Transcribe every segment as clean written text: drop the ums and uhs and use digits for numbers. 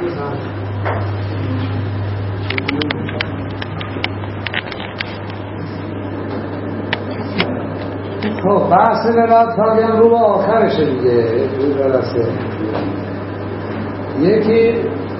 خب بحث ولایت فقیه هم رو به آخرشه دیگه. یکی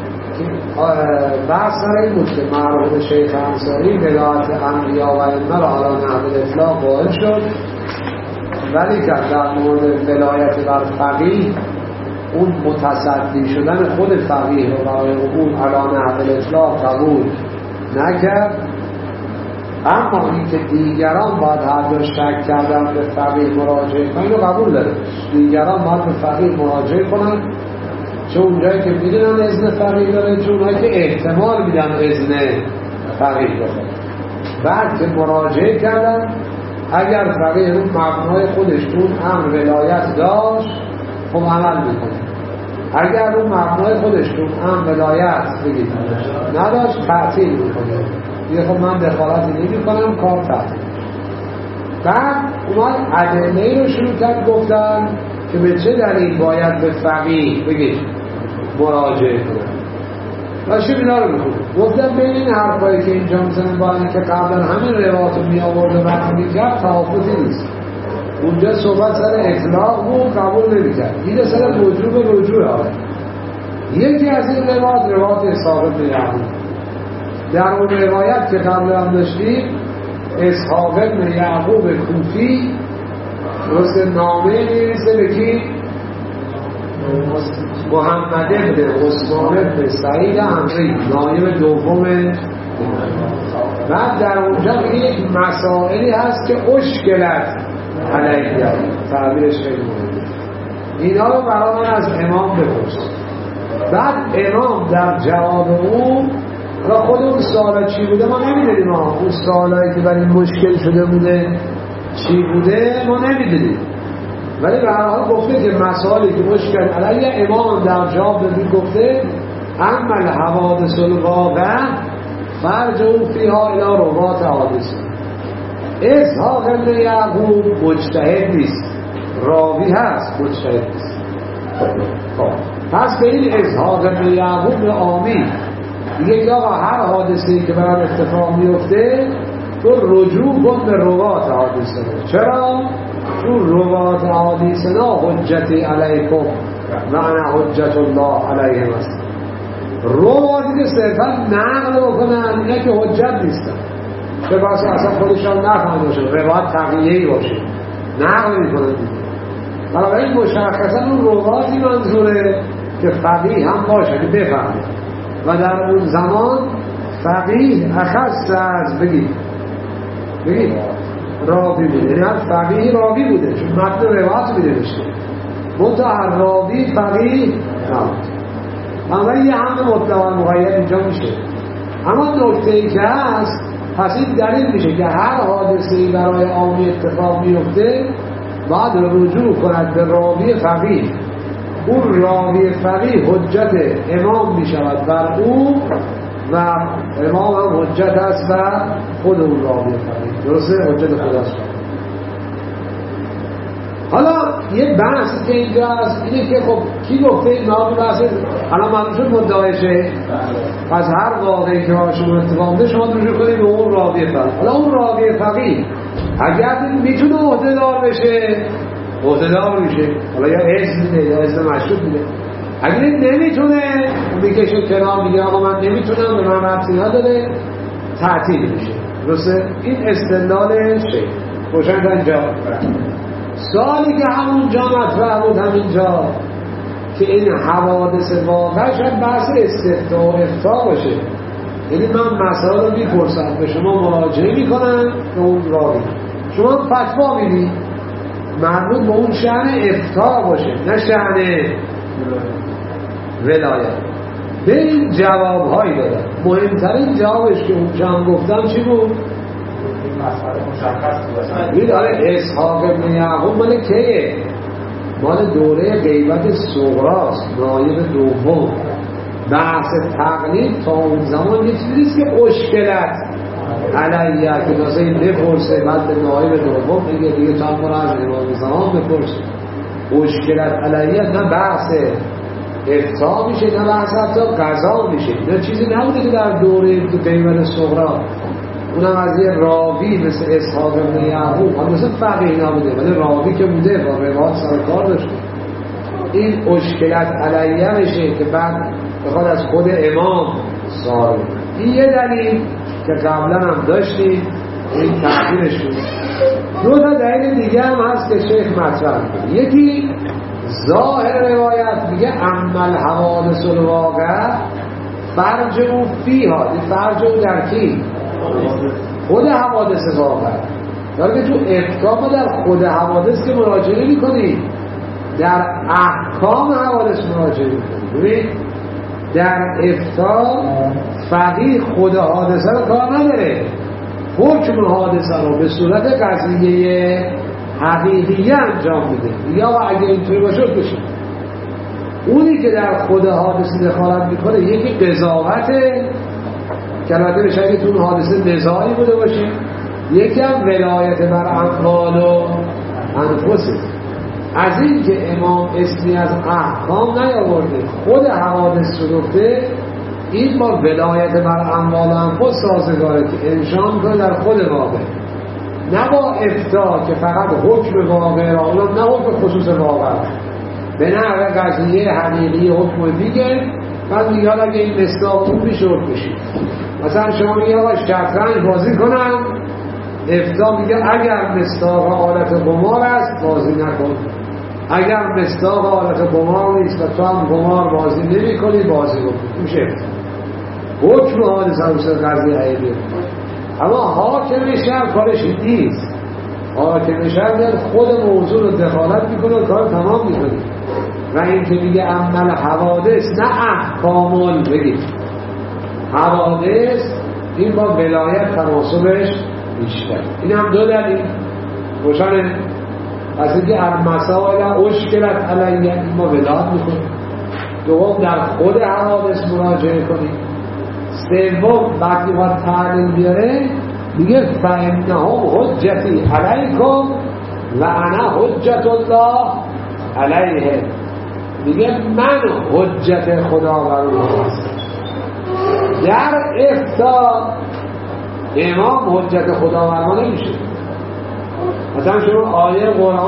بحث سر این بود که مرحوم شیخ انصاری ولایت انبیا و ائمه را علی نحو الاطلاق قائل شد، ولی که در مورد ولایت بر فقیه اون متصدی شدن خود فقیه رو برای اون علی نحو الاطلاق قبول نکرد. اما این که دیگران باید هر دو شک کردن به فقیه مراجعه کنن اینو قبول داره. دیگران باید به فقیه مراجعه کنن، چه اونجایی که میدونن اذن فقیه داره، چه اونجایی که احتمال میدن اذن فقیه داره. بعد که مراجعه کردن، اگر فقیه اون مبنای خودش اون امر ولایت داشت خب عمل میکنه، اگر اون مبنای خودش اون امر ولایت بگید نداشت تعطیل میکنه. دیگه خب من دخالتی نمی‌کنم، کار تعطیل. بعد اومد ادله‌ای رو شروع کرد گفتن که به چه دلیل باید به فقیه بگید مراجعه کنن. راشی اینا رو می‌خونم. گفتم بین این حرفایی که اینجا می‌زنن با اینکه قبلا همین روایت رو می‌آورد و بعد می‌کرد تفاوتی نیست. اونجا صحبت سر اطلاق بود، قبول نمی‌کرد. این سر وجوب رجوع آمد. یکی از این روایت ثابت می‌آورد. در اون روایت که قبل هم داشتیم اسحاق بن یعقوب کوفی درست نامه نویسه به کی؟ محمد بن عثمان بن سعید عمری، نایب دوم. بعد در اونجا یک مسائلی هست که اشکلت علیه، تعبیرش خیلی مهمه. اینا رو برای من از امام بپرسید. بعد امام در جواب اون را خود اون سوالا چی بوده ما نمیدونیم. اون سوالایی که برای مشکل شده بوده چی بوده ما نمیدونیم، ولی به هر حال گفته که مسائلی که مشکل علیه امام در جواب دادی گفته اما الحوادث الواقع فرجعوا فیها الی روات حادثه. اسحاق بن یعقوب مجتهد نیست، راوی هست، مجتهد نیست. پس به این اسحاق بن یعقوب عامی دیگه که آقا هر حادثه‌ای که برام اتفاق میفته تو رجوع کن به روات حادثه. چرا؟ چون روات حادثه نا حجت علیکم و انا حجت الله علیهم است. رواتی که صرفا نقل بکنن اینا که حجت نیستن، چه باشه اصلا خودشان نفهم باشه، روات تقییه‌ای باشه، نقل میکنن دیگه. بنابراین مشخصا اون رواتی منظوره که فقیه هم باشه که بفهمه، و در اون زمان فقیه اخص از بگید راوی بوده، یعنی هم فقیه راوی بوده چون متن روایت میده بشه منتها هر راوی فقیه نبود. بنابراین یه همه مطلق مقید اینجا میشه. اما نکته ای که هست پس این دلیل میشه که هر حادثه‌ای برای عامی اتفاق میفته باید رجوع کند به راوی فقیه. اون راوی فقیه حجت امام می شود بر او و امام هم حجت است و خود اون راوی فقیه، درسته؟ حجت خود است. حالا یه بحثی که اینجا هست اینه که خب کی گفته این نام بحثه الان معلوم شد مدعایشه، پس هر واقعی که شما اتفاق ده شما رجوع کنید به اون راوی فقیه. حالا اون راوی فقیه اگر میتونه عهده‌دار بشه عهده‌دار میشه، حالا یا اذن یا اذن مشروط میده. اگر نمیتونه میکشه کنار میگه آقا من نمیتونم به من ربطی نداره، تعطیل میشه. درسته؟ این استدلالشه. روشن تا اینجا. سوالی که همونجا مطرح بود همینجا که این حوادث واقع شاید بحث استفتاء و افتاء باشه، یعنی من مسائل رو میپرسم به شما مراجعه میکنم به اون راوی، شما فتوا میدید مربوط به اون شأن افتاء باشه نه شأن ولایت. به این جوابهایی دادن. مهمترین جوابش که اونجا هم گفتم چی بود؟ این مسئله مشخص بود. این داره اسحاق بن یعقوب مال کیه؟ مال دوره غیبت صغراست، نایب دوم. بحث تقلید تا اون زمان یه چیزی نیست که اشکلت علیه که تازه این بپرسه بعد به نایب دوم بگه دیگه تا همون از امام زمان بپرسه. اشکلت علیه نه بحث افتاء میشه، نه بحث حتی قضا میشه. نه چیزی نبوده که در دوره قیمت صغرا اونم از یه راوی مثل اسحاق بن یعقوب هم مثل فقیه نبوده، ولی راوی که بوده با روایت سر کار داشته. این اشکلت علیه میشه که بعد بخواد از خود امام صادر. این یه دلیل که قبلا هم داشتیم این تحقیرش بود. دو تا دلیل دیگه هم هست که شیخ مطرح کنه. یکی ظاهر روایت میگه عمل حوادث الواقع فرج او فیها، فرج او در کی؟ خود حوادث واقع. داره که تو احکام در خود حوادث که مراجعه نمی کنی، در احکام حوادث مراجعه می کنی. ببین در افتاء فقیه خود حادثه رو کار نداره، حکم حادثه رو به صورت قضیه حقیقیه انجام میده. یا اگه اینطوری باشه بشه اونی که در خود حادثه دخالت میکنه یکی قضاوته که البته بشه اگه تو اون حادثه نزاعی بوده باشه، یکی هم ولایت بر اموال و انفسه. از این که امام اسمی از احکام نیاورده خود حوادث رو گفته، این با ولایت بر اموال و انفس سازگاره که انشان کنه در خود واقع، نه با افتاء که فقط حکم واقع را، اونم نه حکم خصوص واقع به نحو قضیه حقیقی حکم دیگه. بعد میگه اگه این مصداق اون میشه حکم بشید. مثلا شما میگه آقا شطرنج بازی کنن، افتاء میگه اگر مصداق آلت قمار است بازی نکن، اگر مصداق آلت قمار نیست و تو هم قمار بازی نمی کنی بازی بکن. میشه حکم حادثه حسن قضیه حقیقی. اما حاکم شهر کارش نیست. حاکم شهر خود موضوع رو دخالت میکنه و کار تمام میکنه. و این که میگه عمل حوادث نه احکامل بگید حوادث، این با ولایت تناسبش بیشتر. این هم دو دلیل روشنه. از اینکه المسائل اشکلت علیه ما ولایت میکنه، دوم در خود حوادث مراجعه کنید، سوم وقتی ما تعلیم بیاره میگه فإنهم حجتی علیکم و انا حجت الله علیه. میگه من حجت خدا بر اونها هستم. در افتاء امام حجت خدا بر ما نمیشه. مثلا شما آیه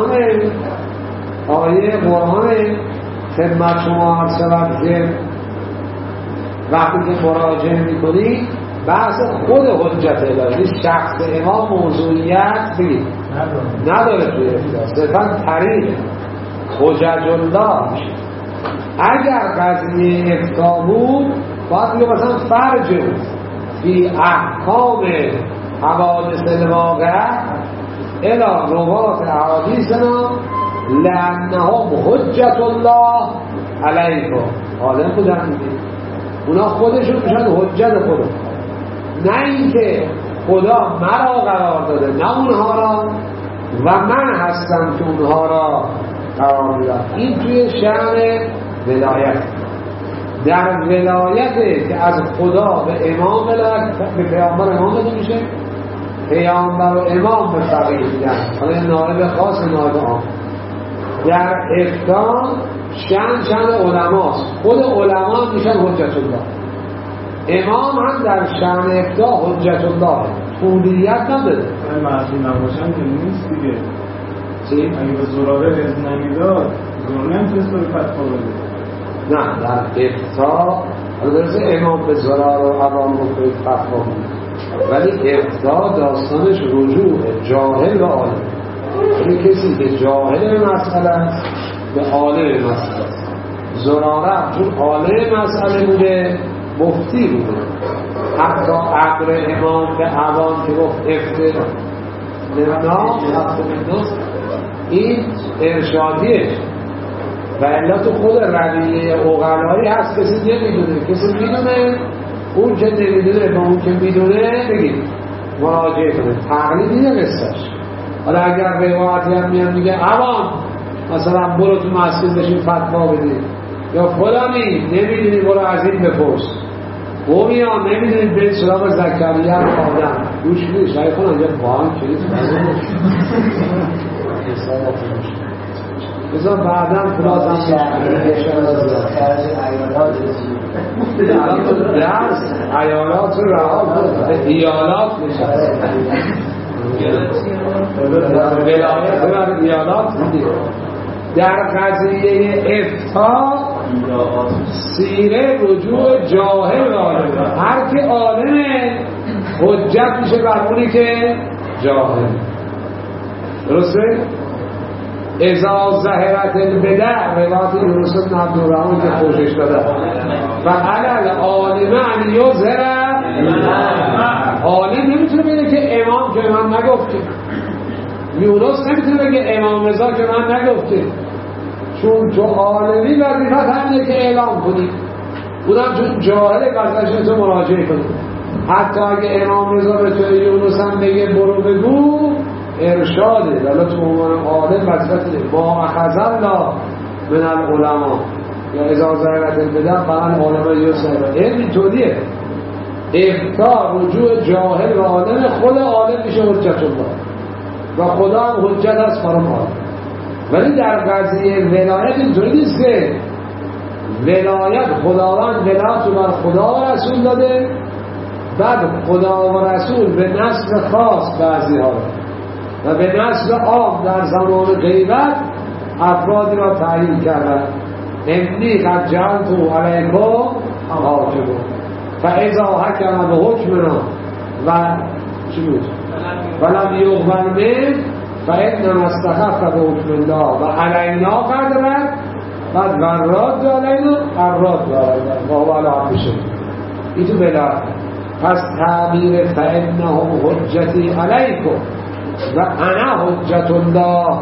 قرآن خدمت شما عرض شود که وقتی که مراجعه میکنی بحث خود حجت الهی، شخص امام موضوعیت بگید نداره توی افتاء، صرفا طریق حجت الله میشه. اگر قضیه افتاء بود باید بگه مثلا فرج بود فی احکام حوادث الواقع الى روات احادیثنا لانهم حجت الله علیکم. حالا خودم میگه اونا خودشون میشن حجت خدا، نه اینکه خدا مرا قرار داده نه اونها را و من هستم که اونها را قرار میدم. این توی شأن ولایت. در ولایت که از خدا به امام ولایت به پیامبر امام داده میشه، پیامبر و امام به فقیه میدن، حالا نائب خاص نائب عام. در افتاء شأن علماست، خود علما میشن حجت الله. امام هم در شأن افتاء حجت الله، طولیت نداره. معصوم نباشن که نیست دیگه. چی؟ اگه به زراره رزق نمیداد زراره نمیتونست به فتوا بده. نه در افتاء درسته امام به زرار و عوام رو به فتوا بده، ولی افتاء داستانش رجوع جاهل و عالم. یعنی کسی که جاهل مسئله است به عالم مسئله است. زراره چون عالم مسئله بوده مفتی بوده، حتی امر امام به عوام که گفت افتاء این ارشادیه و الا تو خود رویه عقلایی هست کسی نمیدونه، کسی میدونه، اون که نمیدونه با اون که میدونه بگید مراجعه کنه. تقلیدیه قصهش. حالا اگر روایتی هم میان میگه عوام مثلا برو تو مسجد بشین فتوا بدید، یا فلانی نمیدونی برو از این بپرس، و میان نمیدونید به سراغ زکریا آدم گوش میدید شاید کنن یا با هم کنید بذار بعدا خلاصم خرج ایالات الان تو درس ایالات رو رها کن به ایالات میشه ولایت بر ایالات میده. در قضیه افتا سیره رجوع جاهل عالمه. هر که عالمه حجت میشه بر اونی که جاهل. درسته؟ اذا ظهرت البدع روایت یونس بن عبدالرحمن که خوشش داده و علل عالمه ان یظهر عالم نمیتونه بگه که امام که من نگفته، یونس نمیتونه بگه امام رضا که من نگفته، چون تو عالمی وظیفت همینه که اعلام کنی، اونم چون جاهل قضیهش تو مراجعه کنی. حتی اگه امام رضا به تو یونس هم بگه برو بگو ارشاده، ولی تو عنوان عالم وظیفت ما اخذ الله من العلماء یا اذا ظهرت البدع فقط علما یوسف. علم اینطوریه، افتا رجوع جاهل و عالم، خود عالم میشه حجت الله و خدا هم حجت است برای عالم. ولی در قضیه ولایت اینطوری نیست که ولایت خداوند ولایت رو بر خدا و رسول داده، بعد خدا و رسول به نسل خاص بعضی ها و به نسل عام در زمان غیبت افرادی را تعیین کردن. انی قد جعلت علیکم حاکما فاذا حکم به حکمنا و چی بود ولم یقبل منه فانما استخف به حکم الله و علینا قدرت بعد وراد علینا اراد و هو علی عبد شد. این تو بلاد. پس تعبیر فانهم حجتی علیکم و انا حجت الله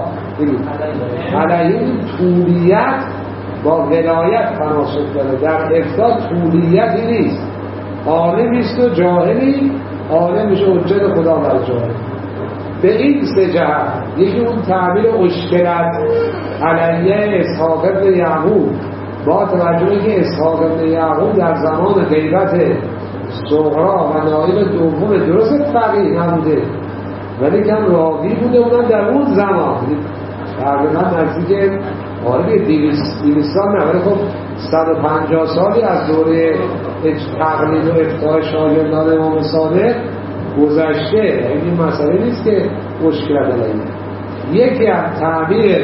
علیه طولیت با ولایت تناسب داره. در افتا طولیتی نیست، عالمیست و جاهلی، عالم میشه حجت خدا بر جاهل. به این سه جهت، یکی اون تعبیر اشکلت علیه اسحاق ابن یعقوب با توجهی که اسحاق ابن یعقوب در زمان غیبت صغرا و نایب دوم درست فقیه نبوده ولی کم راوی بوده، اونم در اون زمان تقریبا نزدیک آره 200 سال نه ولی خب 150 سالی از دوره تقلید و افتاء شاگردان امام صادق گذشته. این مسئله نیست که مشکل علیه. یکی از تعبیر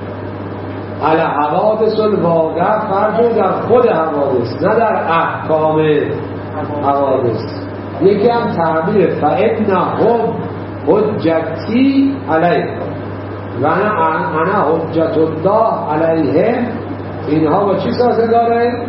علی حوادث الواقع فرض در خود حوادث نه در احکام حوادث. یکی هم تعبیر فانهم حجتی علیکم و انا حجت الله علیهم. اینها با چی سازگاره؟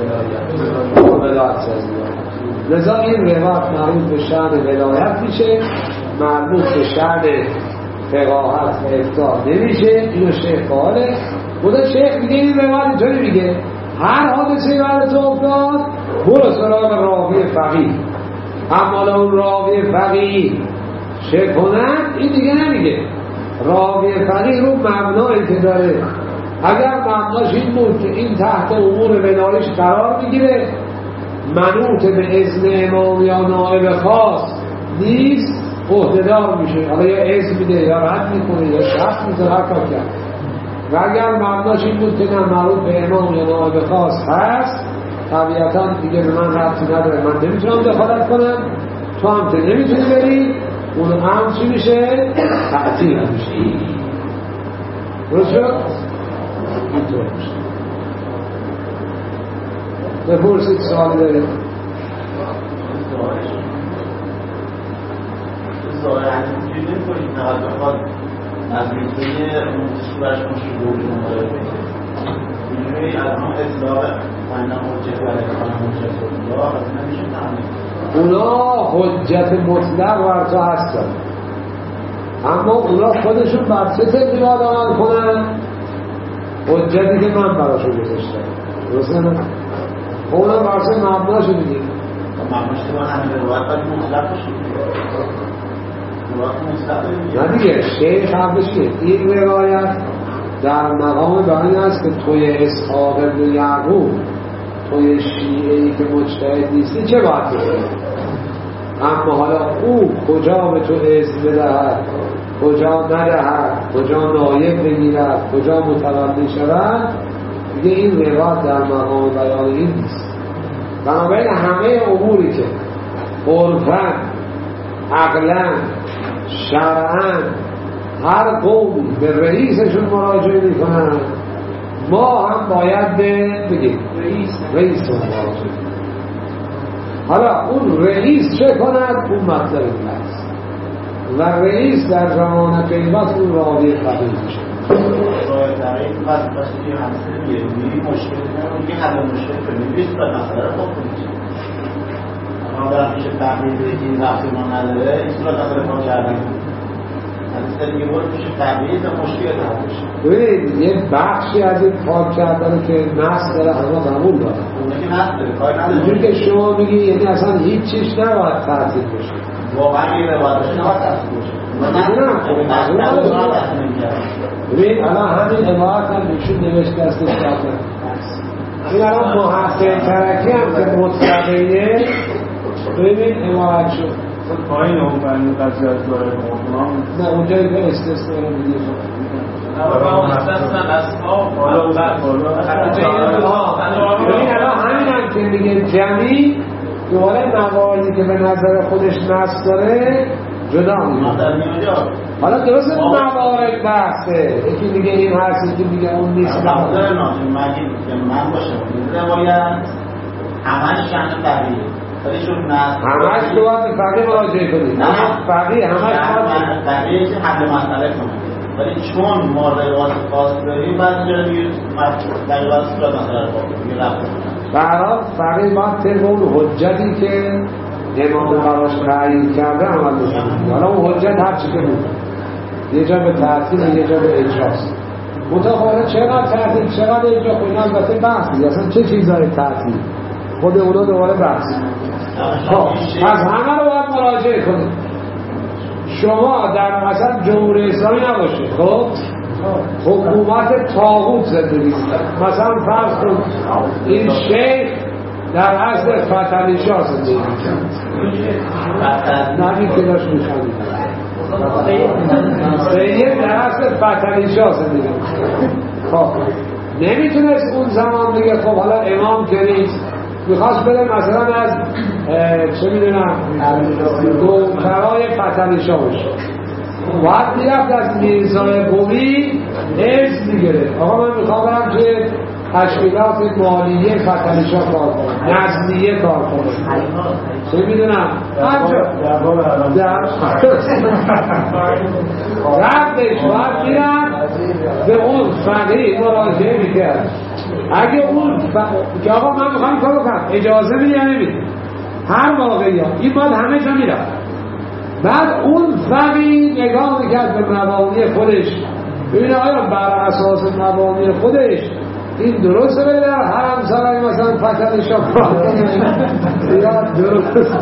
ولایت سازگاره. لذا این روایت مربوط به شأن ولایت میشه، مربوط به شأن فقاهت و افتاء نمیشه. اینو شیخ قاله. خدا شیخ میگه این روایت اینطوری میگه هر حادثه برای تو افتاد برو سراغ راوی فقیه، اما اون راوی فقیه چه کنن این دیگه نمیگه. راوی فقیه رو مبنایی که داره، اگر مبناش این بود که این تحت امور ولایش قرار میگیره، منوط به اذن امام یا نائب خاص نیست، عهده‌دار میشه، حالا یا اذن میده یا رد میکنه یا شرط میذاره هر کار کرد. و اگر مبناش این بود که نه مربوط به امام یا نائب خاص هست، طبیعتا دیگه به من ربطی نداره، من نمیتونم دخالت کنم، تو هم که نمیتونی بری، اون هم چی میشه؟ تعطیل میشه. درست شد؟ اینطور میشه. بپرسید سوال دارید. ظاهرا اینجوری نمی‌کنید نهاد بخواد از میتونه اون صورتش مشروع جمهوری اینجوری از اون اطلاق فنه حجت و حجت الله نمیشه تعمید. اونا حجت مطلق بر تو هستن، اما اونا خودشون بر چه تقدیرات عمل کنن؟ حجتی که من براشون گذاشتم. درسته نه؟ اونا برسه مبناشو میگیم. مبناش که من همین روایت باید مطلق باشیم. نه دیگه شیخ هم بشید. این روایت در مقام بیان است که توی اسحاق ابن یعقوب، توی شیعه‌ای که مجتهد نیستی چه باید بکنی؟ اما حالا او کجا به تو اذن بدهد کجا ندهد، کجا نایب بگیرد، کجا متولی شود، دیگه این روایت در مقام بیان این نیست. بنابراین همه اموری که عرفاً، عقلاً، شرعاً هر قومی به رئیسشون مراجعه میکنن، ما هم باید بگیم رئیس مراجعه. حالا اون رئیس چه کند؟ اون مطلب است و رئیس در زمان قیمت اون راوی فقیه میشه. راه طریق واسه که همسر میگه مشکل نه، یه حل مشکل کنیم، بیست تا مسئله رو خوب کنیم. اما برای میشه تغییر این وقتی ما نداره، این صورت اصلا کار کردن. از دیگه باید میشه تغییر تا مشکل حل بشه. ببینید یه بخشی از این پاک کردن که نص داره همه قبول داره. اونه که نص داره، کار نداره. اینجور که شما میگی یعنی اصلا هیچ چیز نباید تعطیل بشه. واقعا یه روایت باشه نباید تعطیل بشه. ببین الان همین عبارت هم نشون نوشته است این الان محقق ترکی هم که مطلقه ببین عبارت شد پایین اون بند قضیه از داره مطمئن نه اونجایی که استثناء رو میدید ببین الان همین هم که میگه جمعی دوباره مواردی که به نظر خودش نصب داره جدا میگه. حالا درست این موارد بحثه، یکی میگه این هست، یکی میگه اون نیست. من باشم روایت همش شأن فقیه، ولی چون همش تو باید فقیه مراجعه کنید. نه فقیه همش فقیه که حل مسئله کنه، ولی چون ما روایت خاص داریم بعد جا میگه دقیقا صورت مسئله رو باید رفت برای فقیه باید طبق اون حجتی که امام براش تعیین کرده عمل بکنه. حالا اون حجت هر چی که بود، یه جا به تعطیل و یه جا به اجراست. متفاوته چقدر تعطیل چقدر اجرا کنید البته بحثی اصلا چه چیزای تعطیل خود اونا دوباره بحث. از همه رو باید مراجعه کنید. شما در مثلا جمهوری اسلامی نباشه، خب حکومت طاغوت زندگی مثلا فرض کن این شیخ در اصل فتلی شاه زندگی میکرد، نبید که داشت میخوانید سید در اصل فتلی شاه زندگی میکرد. خب نمیتونست اون زمان بگه خب حالا امام که نیست، میخواست بره مثلا از چه میدونم دخترای فتلی شاه باشه، باید میرفت از میرزای قوی عرض میگره آقا من میخوام برم که تشکیلات مالیه فتلی شاه کار کنم، نزدیه کار کنم، چه میدونم رفتش باید میرم به اون فقیه مراجعه میکرد. اگه اون که آقا من میخوام کار کنم اجازه میدی یا نمیدی، هر واقعی ها این باید همه جا میرم. بعد اون فقیه نگاه میکرد به مبانی خودش ببینه آیا بر اساس مبانی خودش این درسته بده در حرم سرای مثلا فتن شاه یا درست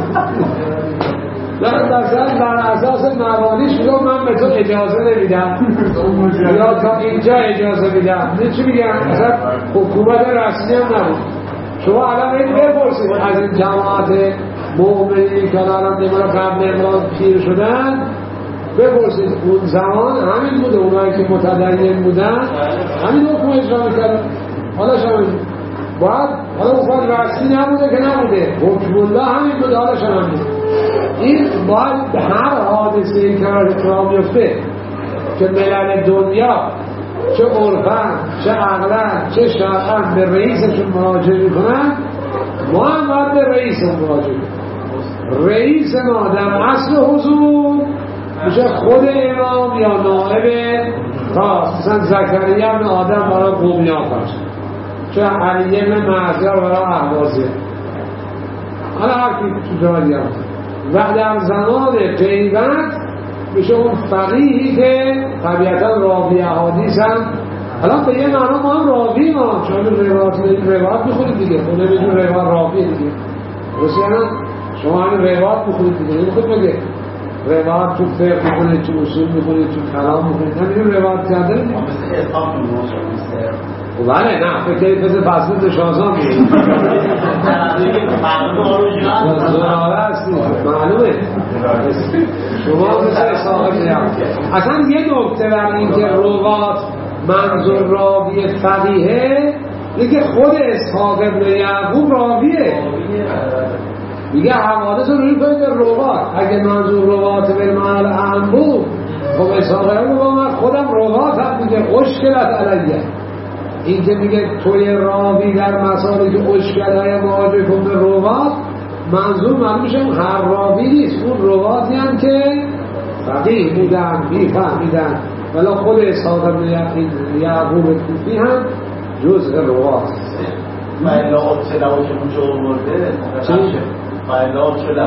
مثلا بر اساس مبانیش میگم من به تو اجازه نمیدم یا تا اینجا اجازه میدم. چی میگم؟ مثلا حکومت رسمی هم نبود. شما الان این بپرسید از این جماعت مؤمنین که الان نمیدونم قبل امران پیر شدن بپرسید اون زمان همین بوده، اونایی که متدین بودن همین حکم اجرا میکردن. حالا شما باید حالا حکم رسمی نبوده که نبوده، حکم الله همین بوده، حالا شما این باید هر حادثه این که اتفاق میفته که ملل دنیا چه عرفاً چه عقلاً چه شرعاً به رئیسشون مراجعه میکنن، ما هم باید به رئیسمون مراجعه کنیم. رئیس ما در اصل حضور میشه خود امام یا نائب خاص، مثلا زکریا بن آدم برای قومیان فرض، چه علی بن معذر برای اهوازی، حالا هر کی تو جایی هم. و در زمان غیبت میشه اون فقیهی که طبیعتا راوی احادیث هم، حالا به یه معنا ما هم راوی ما چون روایت میخونید دیگه، خود نمیدون روایت راوی دیگه درسته، شما همین روایت میخونید دیگه، نمیخونید بگه روایت تو فقه میخونید، تو اصول میخونید، تو کلام میخونید، همین روایت کرده دیگه. مثل اتفاق میمونه بله نه فکر کنید مثل فصل شازان میگه زراره هستی معلومه شما مثل صاحب نیام. اصلا یه نکته بر این که روات منظور راوی فقیهه اینه که خود اسحاق ابن یعقوب راویه، میگه حوادث رو روی کنید به روات. اگه منظور روات بالمعنی اعم بود خب اسحاق ابن با من خودم روات هم میگه اشکلت علیه. این که میگه توی راوی در مسائلی که اشکلهای مواجه کن به روات، منظور معلوم میشه هر راوی نیست، اون رواتی هم که فقیه بودن میفهمیدن، ولی خود اسحاق ابن یعقوب کوفی هم جزء روات. فایلا اطلاعو که اونجا آورده فایلا اطلاعو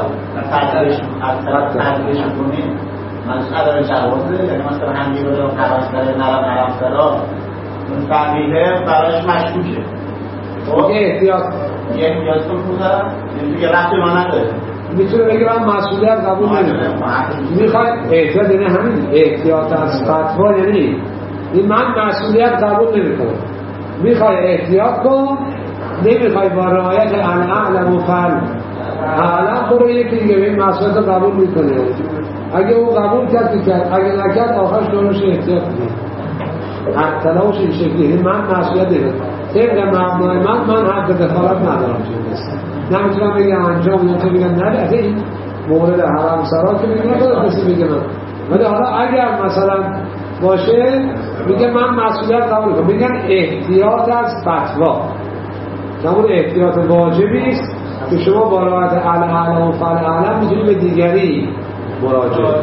تقریش کنیم منش عدم جوازه، یعنی مثلا هنگی رو پرستره نرم سرا اون فقیه برایش مشکوکه یه احتیاط کن کنم دیگه رفت ما نداره، میتونه بگه من مسئولیت قبول نمیکنم. میخواد احتیاط یعنی همین احتیاط از فتوا، یعنی این من مسئولیت قبول نمیکنم، میخوای احتیاط کن، نمیخوای با رعایت الاعلم و فعل اعلم برو یکی دیگه به این مسئولیت قبول میکنه. اگه اون قبول کرد اگه نکرد آخرش دارش احتیاط کنید. اطلاعش این شکلی من مسئولیت دارم طبق مبنای من حق دخالت ندارم چیز نمیتونم بگم انجام یا که بگم نه این مورد حرم سرا که بگم ندارم کسی بگم من، ولی حالا اگر مثلا باشه میگه من مسئولیت قبول کنم، میگن احتیاط از فتوا، همون احتیاط واجبی است که شما با رعایت الاعلم و فالاعلم میتونید به دیگری مراجعه.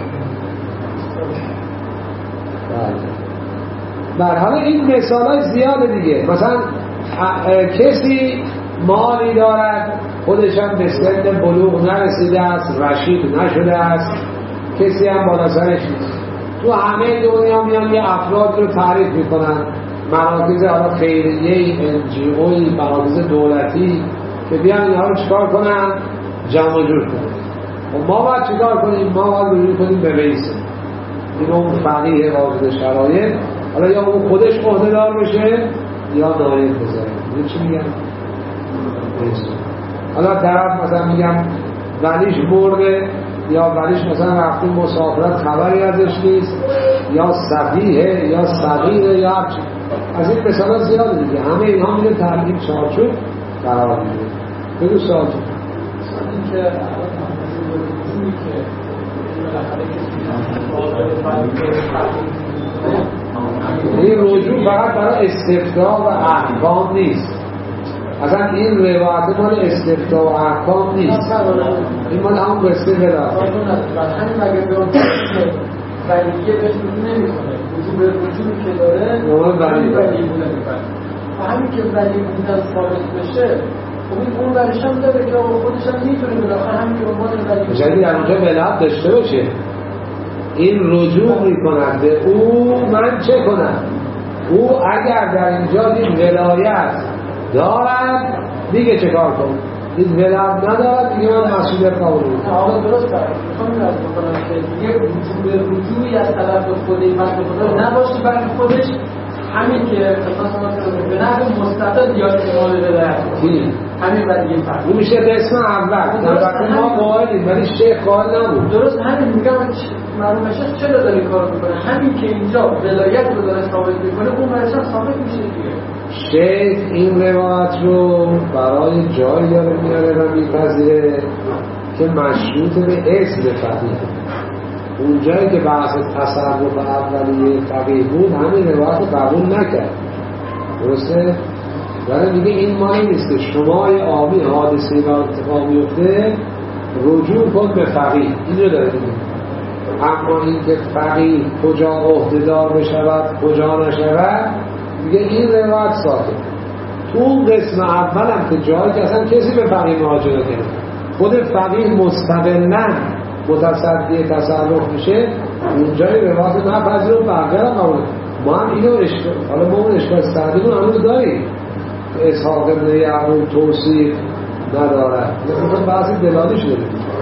بله حالا این مثالای زیاده دیگه، مثلا کسی مالی دارد خودش هم به سن بلوغ نرسیده است، رشید نشده است، کسی هم بالا سرش نیست، تو همه دنیا میان یه افراد رو تعریف میکنن، مراکز حالا خیریه‌ای، NGOی، مراکز دولتی که بیان اینها رو چیکار کنن؟ جمع و جور کنن. و ما باید چیکار کنیم؟ ما باید رجوع کنیم به رئیس، این اون فقیه واجد شرایط، حالا یا اون خودش عهده‌دار بشه یا نایب بذاره. این چی میگن؟ حالا طرف مثلا میگم ولیش مرده یا ولیش مثلا رفته مسافرت خبری ازش نیست، یا صفیه یا صغیره یا هرچی، از این مثلا زیاده دیگه، همه اینها میگه ترکیب چارچوب قرار میده. بگو سوال این که این رجوع فقط برای استفتاء و احکام نیست، اصلا این روایت مال استفتاء و احکام نیست، این مال همون قصه ولایت. همین مگه به اون ولیه بهش رجوع نمیکنه، رجوع به رجوعی که داره ولی بوده میکنه و همین که ولی بودن ثابت بشه خب اون ولیش هم داره که خودش هم میتونه بالاخره همین که عنوان ولی جدید در اونجا ولایت داشته باشه، این رجوع میکند به او، من چه کنم؟ او اگر در اینجا این ولایت دارد میگه چه کار کن، این ولایت ندارد میگه من مسئولیت قبول میکنم. آقا درست برای میخوام این از بکنم که دیگه رجوعی از طرف خود این مرد خدا نباشه، برای خودش همین که به نحو مستقل یا احتمال ولایت همین ولیه فرد اون میشه قسم اول، البته ما قائلیم ولی شیخ قائل نبود. درست همین میگم معلومه شیخ چرا داره این کار میکنه، همین که اینجا ولایت رو داره ثابت میکنه اون ورش هم ثابت میشه دیگه. شیخ این روایت رو برای جایی داره میاره و میپذیره که مشروط به اصل فقیه، اون جایی که بحث تصرف اولیه فقیه بود همین روایت رو قبول نکرد، درسته؟ ولی دیگه این معنی نیست که شما یه آبی حادثه و اتفاق میفته رجوع کن به فقیه، این رو داره میگه. اما این که فقیه کجا عهده‌دار بشود کجا نشود دیگه این روایت ساکت. تو اون قسم اول هم که جایی که اصلا کسی به فقیه مراجعه نکنه، خود فقیه مستقلاً متصدی تصرف میشه، اونجای روایت نپذیره و بقیه هم قبول. ما هم اینو حالا ما اون اشکال استعدیم رو هنوز داریم، اسحاق ابن یعقوب توصیف ندارد، مثلا بعضی دلالی شده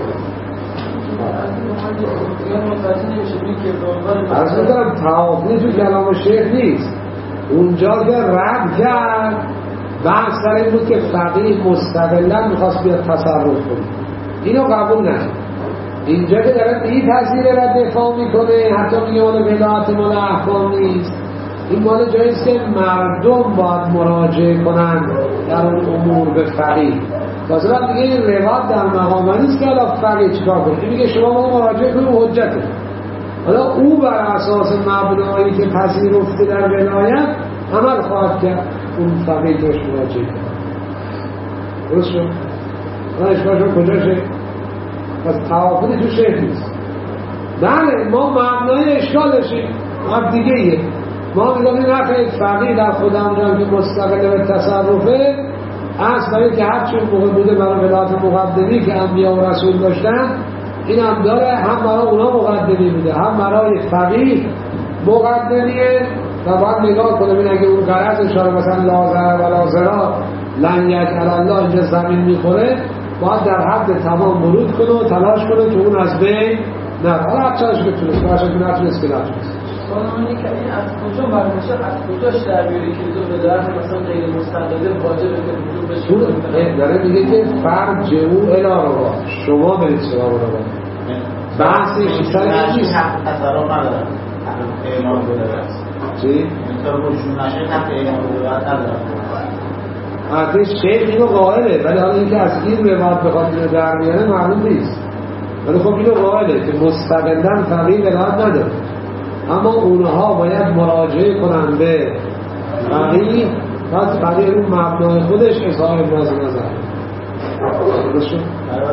از میکنم تعافی تو کلام شیخ نیست، اونجا که رد کرد بحث سر این بود که فقیه مستقلاً میخواست بیاد تصرف کنه، اینو قبول نکرد. اینجا که داره میپذیره و دفاع میکنه، حتی میگه مال ولایت مال احکام نیست، این مال جاییست که مردم باید مراجعه کنن در اون امور به فقیه. تازه بعد میگه این روایت در مقام نیست که حالا فقیه چیکار کنه، این میگه شما باید مراجعه کنید حجته. حالا او بر اساس مبنایی که پذیرفته در ولایت عمل خواهد کرد، اون فقیه داشت مراجعه کنه. درست شد؟ من اشکالشون کجاشه؟ پس توافقی تو شیخ نیست. بله ما مبنای اشکال داشتیم، ما دیگه ایه ما میگم این نفعید فقیه در خودم جان که مستقل به تصرفه از برای که هرچی موقع بوده برای ولایت مقدمی که انبیا و رسول داشتن این هم داره، هم برای اونا مقدمی بوده هم برای فقیه مقدمیه و باید نگاه کنم این اگه اون غرض اشاره مثلا لازر و لازرا لن یجعل الله اینجا زمین میخوره باید در حد تمام ورود کنه و تلاش کنه که اون از بین نره. حالا هرچهاش بتونست باشد که نتونست که نتونست سوالمانی که این از کجا برمیشه، از کجاش در بیاری که لزوم به درد مثلا غیر مستقله واجبه که وجود بشه؟ داره میگه که فرج او الاروا شما برید سراغ رو بحثش سر نیست تصرف ندارم اعمال بوده چی؟ اینطور روشون نشه تحت اعمال بوده ندارم حتی شیخ اینو قائله، ولی حالا اینکه از این روایت بخواد اینو در میاره معلوم نیست، ولی خب اینو قائله که مستقلاً فقیه ولایت نداره، اما اونها باید مراجعه کنن به فقیه، پس فقیه اون مبنای خودش اظهار ابراز نظر. درست شد؟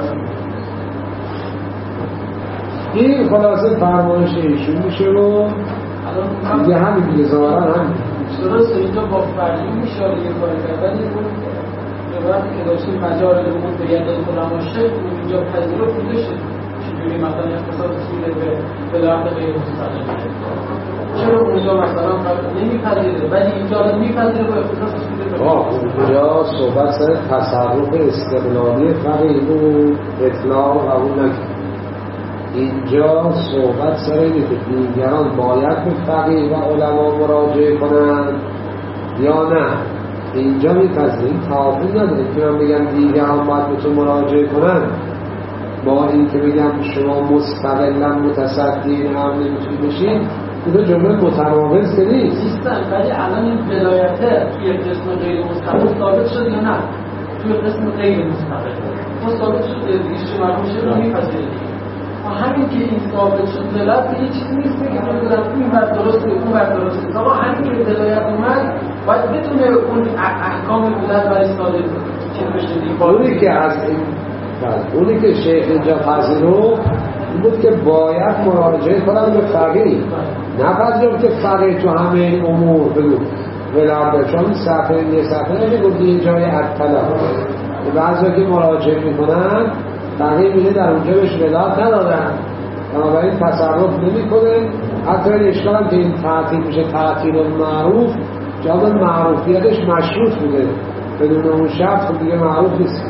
این خلاصه فرمایش ایشون میشه و دیگه همین دیگه ظاهرا همین درست. اینجا با فرضی میشه یه کاری کرد، ولی اون روایتی که داشتیم مجال اون به ید علما شد اینجا پذیرفت بوده چجوری مثلا اختصاص رسیده به ولایت غیر مستقل، چرا اونجا مثلا نمیپذیره ولی اینجا میپذیره با اختصاص رسیده به اونجا صحبت سر تصرف استقلالی فقیه و اطلاع قبول نکرد. اینجا صحبت سر اینه که دیگران باید به فقیه و علما مراجعه کنند یا نه. اینجا میپذیریم تعافی نداره که من بگم دیگران باید به تو مراجعه کنند با این که بگم شما مستقلا متصدین هم نمیتونی بشین، این جمله متناقض که نیستن. ولی الان این ولایته توی قسم غیر مستقل ثابت شد یا نه؟ توی قسم غیر مستقل ما ثابت شد دیگه شما مرموشه رو میپذیرید. همین که این ثابت شد ولایت یه چیزی نیست که من بگم این بر درسته اون بر درسته، اما همین که ولایت اومد باید بتونه اون احکام ولایت برای صادر کنه. اونی که از این اونی که شیخ اینجا پذیرفت این بود که باید مراجعه کنن به فقیه، نپذیرفت که فقیه تو همه این امور بگو ولایت، چون صفحه یه صفحه نمیگفت یه جای اطلاع بعضی که مراجعه میکنن فقیه میگه در اونجا بهش ولایت ندادن بنابراین تصرف نمیکنه. حتی این اشکال هم که این تعطیل میشه تعطیل معروف، جامعه معروفیتش مشروط بوده بدون اون شرط خب دیگه معروف نیست.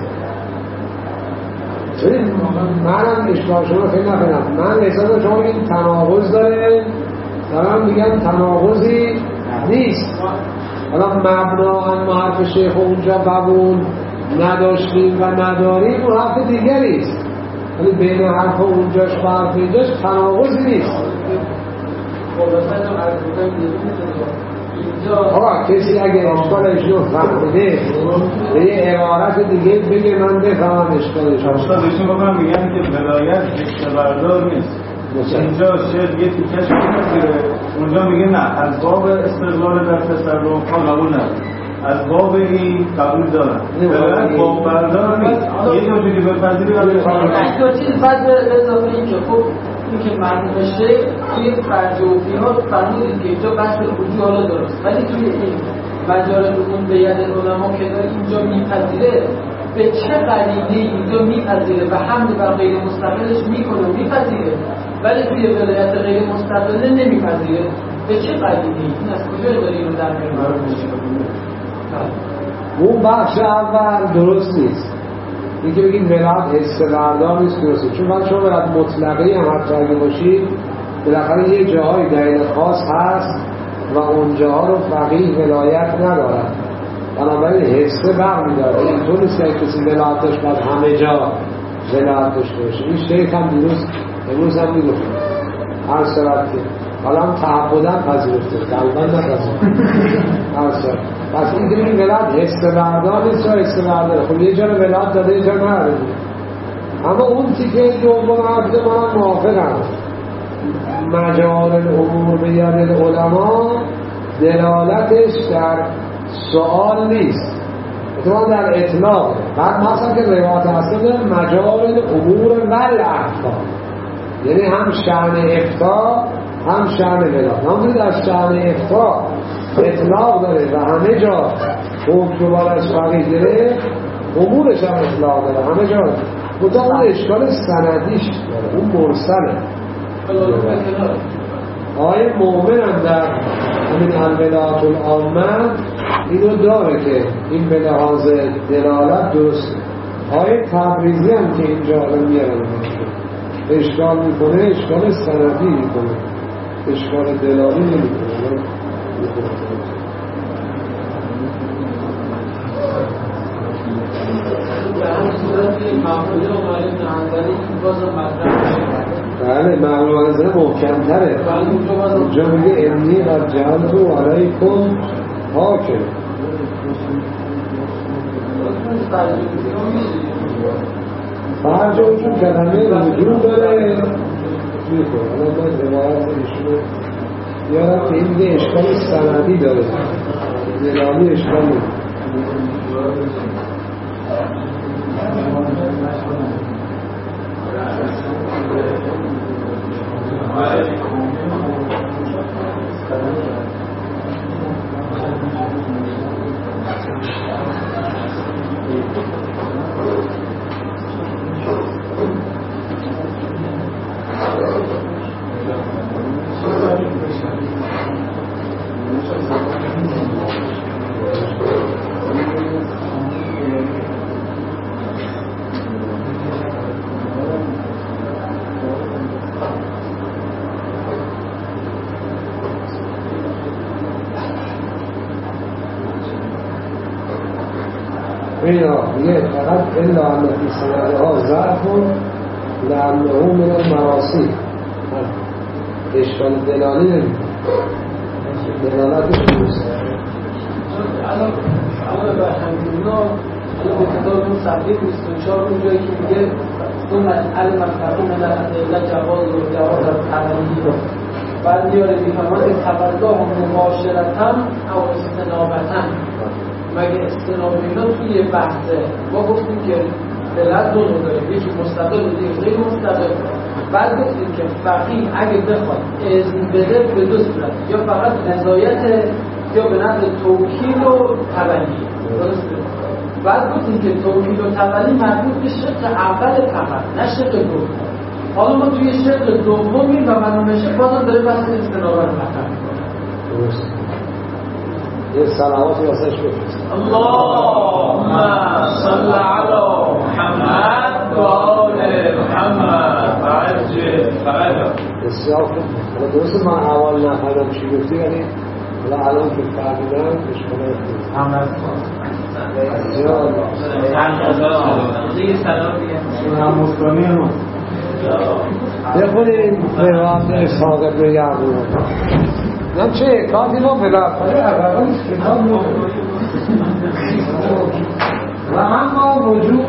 منم اشکال شما خیلی نکنم، من احساس شما این تناقض داره دارم میگم تناقضی نیست. حالا مبناً ما حرف شیخ اونجا قبول نداشتیم و نداریم و حرف دیگری است، ولی بین حرف اونجاش و حرف اینجاش تناقضی نیست. آقا کسی اگه اشکالش رو فهمیده به یه عبارت دیگه بگه من بفهمم اشکالش رو. اشکالش رو بکنم میگن که ولایت اشتباردار نیست. اینجا شاید یه تیکش میگه اونجا میگه نه از باب استقلال در تصرف ها قبول نداره، از باب این قبول دارن ولایت باب بردار نیست. یه جا که بپذیری دو چیز بعد به اضافه این که خب این که مرموم بشه توی فرجوفی ها فرمودید که اینجا بحث رجوع حالا درست، ولی توی این مجال رجوع به ید علما که داره اینجا میپذیره به چه قرینه اینجا میپذیره و حمل بر غیر مستقلش میکنه و میپذیره، ولی توی ولایت غیر مستقل نمیپذیره. به چه قرینه؟ این از کجا داری اینو در میاره؟ اون بخش اول درست نیست، این که بگیم ولایت استقلال نیست درسته، چون من شما ولایت مطلقی هم حتی اگه باشید بالاخره یه جاهای دلیل خاص هست و اون جاها رو فقیه ولایت ولایت داشته باشه. این شیخ هم امروز هم میگفت هر صورت که حالا هم تعبدن پذیرفته قلبا نپذیرفته هر صورت. پس این که این ولایت حس بردار نیست یا حس برداره. خب یه جا رو ولایت داده یه جا نرده. اما اون تیکه دوم عبد من موافقم. مجال الامور به ید العلماء دلالتش در سوال نیست، اتفاقا در اطلاق. بعد مثلا که روایت هست در مجال الامور و الاحکام، یعنی هم شأن افتاء هم شأن ولایت. نمیدونی در شأن افتاء اطلاق داره و همه جا حکم رو باید از فقیه گرفت، امورش هم اطلاق داره همه جا. بتا اون اشکال سندیش داره، اون مرسله. آیه مومن هم در همین الولایت العامه اینو داره که این به لحاظ دلالت درسته. آیه تبریزی هم که اینجا الان میارن اشکال میکنه، اشکال سندی میکنه، اشکال دلالی نمیکنه. بله معلوم از محکم تره. اونجا میگه امنی و جهلتو علیکم حاکم. فرج اونجور کلمه وجود داره میکنه. الان باید روایت ایشونو یادم که این میگه اشکال سندی داره، دلالی اشکال نیست. یه فقط الا ان فی سندها ضعف لانه من المراسی. اشکال دلالی نمیکنه، دلالتش درسته. الان به همین‌ها به کتاب اون صفحه 24 اونجایی که میگه اون مسئله مفهوم من الادله جواز و جواز تبعیض، بعد میاره میفهمه که تبعیض مباشرتاً او استنابتاً. مگه استناب اینا توی بحثه ما گفتیم که دلت دو داریم، یکی مستقل و دیگه غیر مستقل. بعد گفتیم که فقیه اگه بخواد اذن بده به دو صورت، یا فقط رضایت یا به نظر توکیل و تولی. درسته؟ بعد گفتیم که توکیل و تولی مربوط به شق اول فقط، نه شق دوم. حالا ما توی شق دومی و منامشه بازم داره بحث استناب رو مطرح می‌کنه. درست. یه صلواتی واسهش بفرست. اللهم صل علی محمد و آل محمد وعجل فرجه. بسیار خوب. حالا درسته من اول نفهمیدم چی گفتی، ولی حالا الان که فهمیدم اشکال نیست. محمد زیاد بخونیم روایت اسحاق بن یعقوب. نم چه کاری ما بلد کتاب ما و اما وجود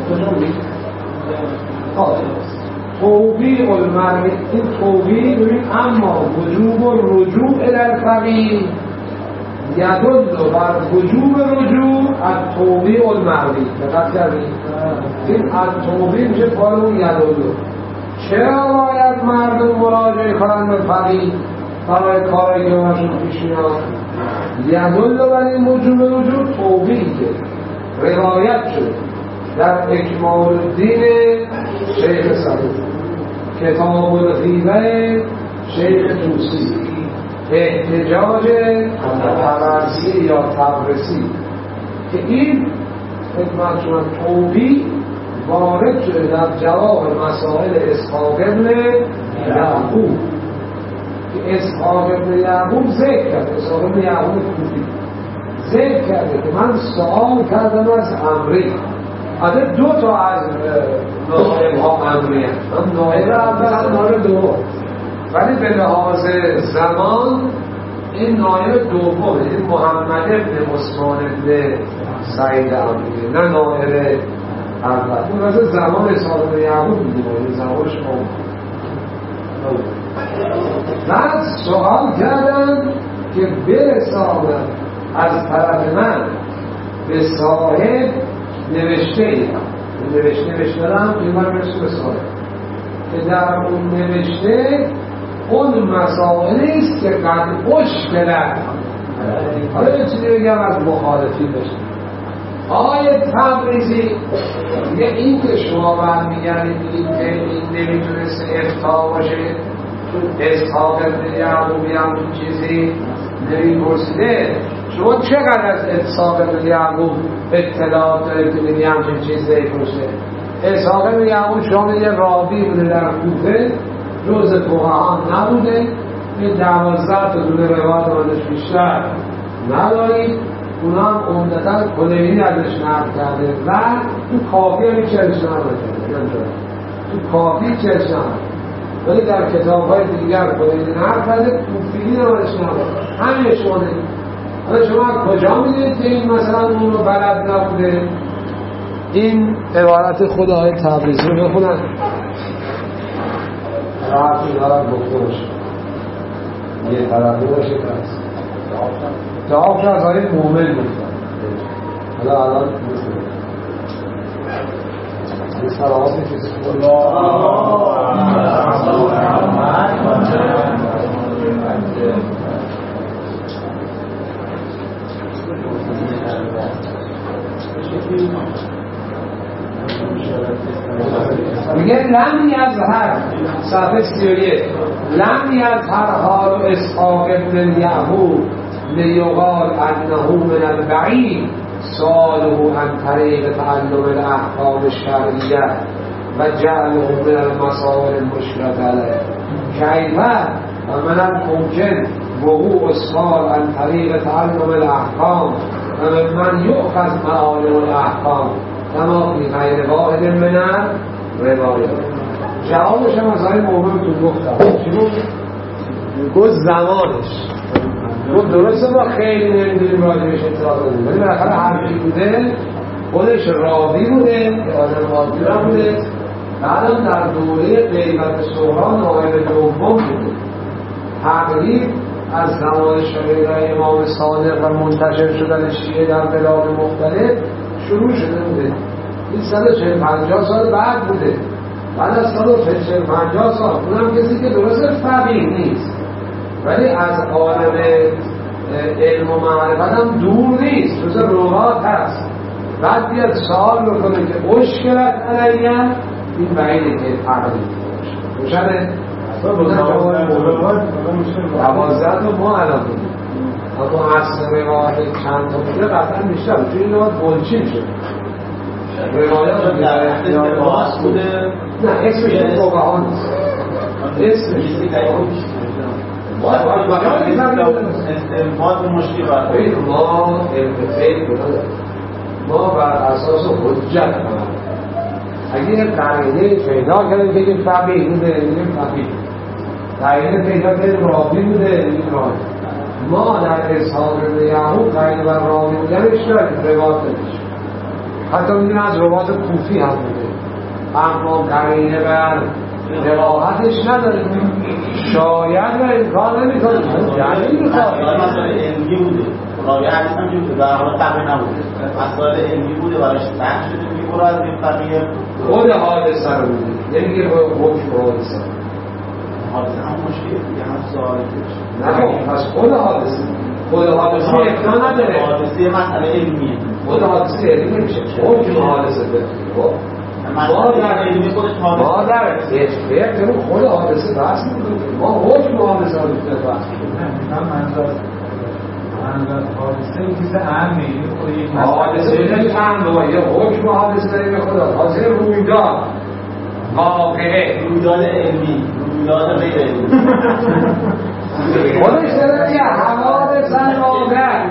توبیع المرء، این توبیع ببین اما وجوب الرجوع الی الفقیه یدل بر وجوب رجوع از توبیع المرء. دقت کردید این از توبیع میشه پال اون یدل. چرا باید مردم مراجعه کنن به فقیه برای کاری که اونشون پیش میاد؟ یدل بر این وجوب رجوع توبیعی که روایت شد در اکمال الدین شیخ صدوق، کتاب الغیبه شیخ توسی، احتجاج طبرسی یا طبرسی، که این خدمت شما توبیع وارد شده در جواب مسائل اسحاق بن یعقوب که اسحاق بن یعقوب ذکر کرده، اسحاق بن یعقوب کوفی ذکر کرده که من سوال کردم از امری آده دو تا از نائب ها امری هست، هم نائب اول هم نائب دوم، ولی به لحاظ زمان این نائب دوم، این محمد ابن عثمان ابن سعید امریه، نه نائب اول. اون واسه زمان اسحاق بن یعقوب میدیم، این زمان شما. بعد سوال کردن که برسانم از طرف من به صاحب نوشته ایم. نوشته دارم این من رسول صاحب که در اون نوشته اون مسائلی است که قد اشکلت. حالا یه چیزی بگم از مخالفی بشه. آقای تبریزی یه این که شما برمیگردید این که این نمیتونست افتاء باشه چون اسحاق ابن یعقوبی هم چیزی نمیپرسیده، شما چقدر از اسحاق ابن یعقوب اطلاعات دارید که میگی همچین چیز نمیپرسه؟ اسحاق ابن یعقوب شما یه راوی بوده در کوفه، جز فقها نبوده، یه 12 تا دونه روایت ازش بیشتر ندارید، اونا هم عمدتاً کلینی ازش نقل کرده و تو کافی هم چرش نقل تو کافی چرش نقل، ولی در کتاب‌های دیگر کلینی نقل کرده، کوفی هم ازش نقل. همین شما دارید. حالا شما کجا میدید که این مثلا اون رو بلد نبوده؟ این عبارت خود آقای تبریزی رو بخونن راحت این دارد گفته باشه، یه طرفی باشه پس جواب از آقای مومن گفتن. حالا الان این سلاماتی که میگه لم یظهر صفحه 31 لم یظهر حال اسحاق ابن یعقوب لیقال انه من البعید سؤاله عن طریق تعلم الاحکام الشرعیه و جعله من المسائل المشکلة علیه کیف و من الممکن وقوع سؤال عن طریق تعلم الاحکام و من یؤخذ معالم الاحکام کما فی غیر واحد من الروایات. جوابش هم از آقای مومن تو گفتم چی بود؟ گفت زمانش گفت درسته ما خیلی نمیدونیم راجبش اطلاع داریم، ولی بالاخره حرفی بوده، خودش راوی بوده، آدم عادی را بوده، بعدم در دوره غیبت صغرا نائب دوم بوده. تقریب از زمان شایعه امام صادق و منتشر شدن شیعه در بلاد مختلف شروع شده بوده. این 140-50 سال بعد بوده. بعد از 140-50 سال اونم کسی که درست فقیه نیست ولی از عالم علم و معرفت هم دور نیست، جز روحات هست. بعد بیاد سوال بکنه که اشکلت علیه، این بعیده که تقریب باشه. روشنه؟ 12 تا ما الان بودیم، اما اصل روایت چند تا بوده قطعا بیشتر بود، چون این روایت بلچین شد. روایت رو در اختیار باست بوده؟ نه اسمش این فقها نیست، اسمش استنباط مشکل برای ما الفقه ما بر اساس حجت کنم. اگه قرینه پیدا کردیم که این فقیه بوده این فقیه، قرینه پیدا کردیم راوی بوده این راوی. ما در اسحاق بن یعقوب قرینه بر راوی بودنش داریم، روایت نمیشه. حتی میدونیم از روایت کوفی هم بوده، اما قرینه بر روایتش نداریم. شاید و امکان نمیکنیم یعنی مسائل علمی بوده، راوی حدیث هم که بوده در حال فقیه نبوده، مسائل علمی بوده براش سخت شده میبره از این فقیه خود حادثه رو بوده، نمیگه حکم حادثه هم مشکل دیگه هم سوال نه پس خود حادثه امکان نداره، حادثه مسئله علمیه، خود حادثه علمی نمیشه حکم حادثه بده. ما در فقه خود حادثه بحث میکنیم، ما حکم حادثه رو بحث میکنیم. منظر حادثه این چیز اهمه، حادثه این چند رو یه حکم حادثه داریم به خدا، حادثه رویداد واقعه، رویداد علمی، رویداد غیر علمی خودش داره یه حوادث واقع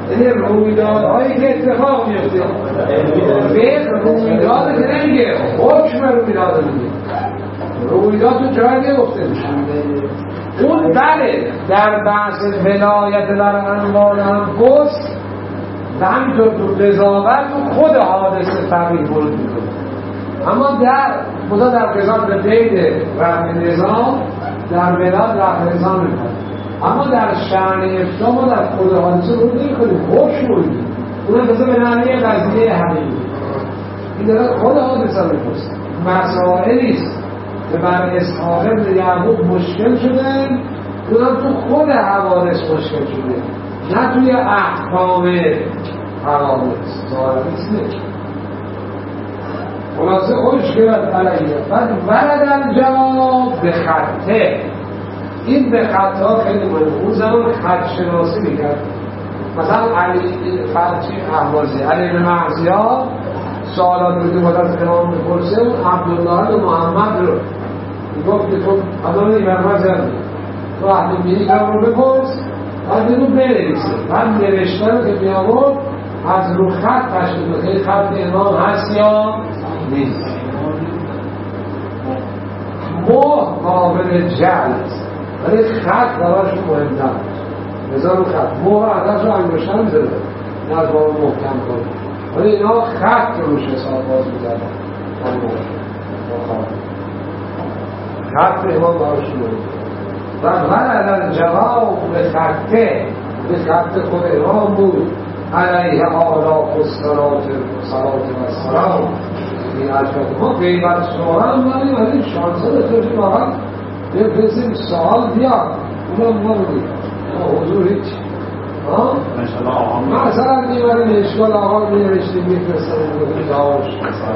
یعنی رویدادهایی که اتفاق میفته به رویداد که نمیگه حکم رویداد میگه رویداد تو جای نگفته میشه اون بله در بحث ولایت در انوار انفس و همینطور تو قضاوت خود حادثه تغییر ورود میکنه اما در خدا در قضاوت به قید رفع نظام در ولایت رفع نظام میکنه اما در شأن افتا ما در خود حادثه ورود نمیکنیم حکم ورودیم اونم بذار به معنی قضیه حقیقی این داره خود حادثه میپرسه مسائلیست که بر اسحاق ابن یعقوب مشکل شده اونم تو خود حوادث مشکل شده نه توی احکام حوادث ظاهر نیست خلاصه خودش گرد علیه ورد الجواب به خطه این به خطا خیلی مهم اون زمان خط شناسی میکرد مثلا علی خطی احوازی علی بن معزیات سوالات رو که مدت امام میپرسه اون عبدالله و محمد رو گفت که تو حضان ایمرمه زرد تو وقتی میری کار رو بپرس وقتی رو بنویسه بعد نوشته رو که بیامورد از رو خط تشکیل بده خیلی خط امام هست یا نیست ماه قابل جعل است ولی خط براش مهم نبود بذار رو خط ماه ازش رو انگشتر میزده نه از بار محکم کنه ولی اینا خط رو روش حساب باز میزدن خط امام براش مهم و ورد جواب به خطه به خط خود امام بود علیه آلاف و صلات و سلام این اجباد ما غیبت سوال هم ولی شانسه بتوشی واقعا یه پسیم سوال بیاد اونم ما بودیم حضور هیچ مثلا میبریم اشکال آقا میرشتیم میفرستم بودیم داوش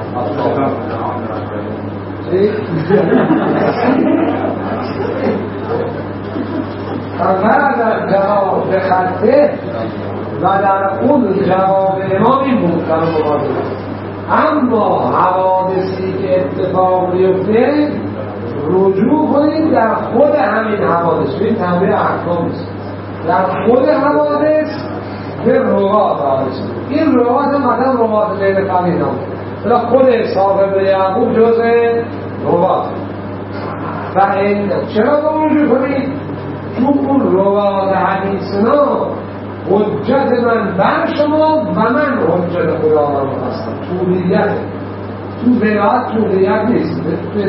فرد جواب به خطه و در اون جواب امام این بود در مقابل اما حوادثی که اتفاق بیفته رجوع کنید در خود همین حوادث این تنبیه احکام است در خود حوادث به روات حوادث این روات مثلا روات غیر فقیه نبود خود صاحب یعقوب جز روات و این چرا با رجوع کنید چون اون روات حدیثنا حجت من بر شما و من حجت خدا هستم طولیت تو ولایت طولیت نیست